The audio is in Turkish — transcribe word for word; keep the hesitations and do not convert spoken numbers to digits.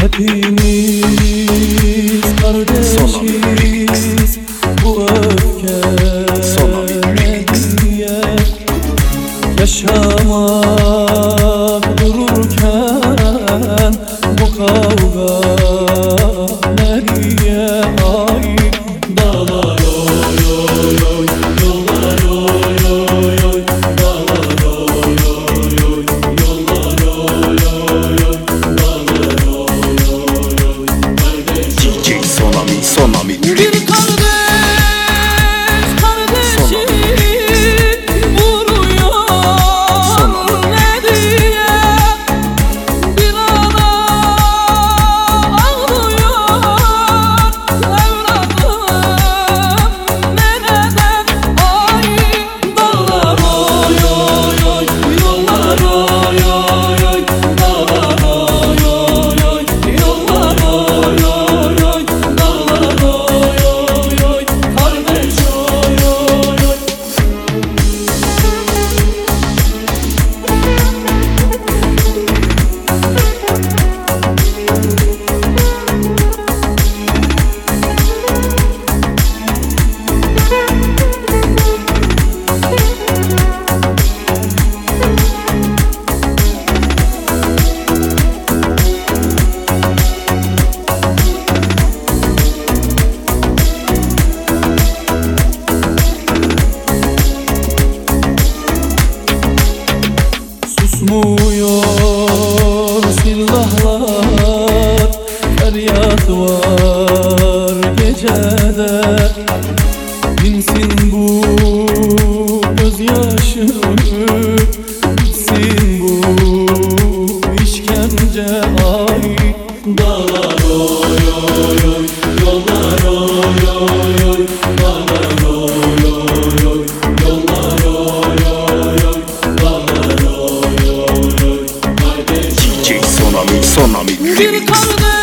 Hepimiz kardeşiz, bu öfke niye yaşamak dururken bu kavga nereye ait? Dağlar oy oy oy, yollar oy oy oy, dağlar oy oy oy, yollar oy oy oy, dağlar oy oy oy, kardeş. D J Sonami, Sonami Bir kardeş kardeşi vuruyor ne diye, bir ana ağlıyor evladım nereden? Ay dağlar oy oy oy, yollar oy oy oy, dağlar oy oy oy, yollar oy oy oy, dağlar oy oy oy, kardeş oy oy oy. Susmuyor silahlar, feryat var gecede. Dinsin bu gözyaşı, bitsin bu işkence. Ay dağlar oy oy oy, yollar oy oy oy, dağlar oy oy oy, yollar oy oy oy, dağlar oy oy oy, kardeş. D J Sonami, Sonami Bir kardeş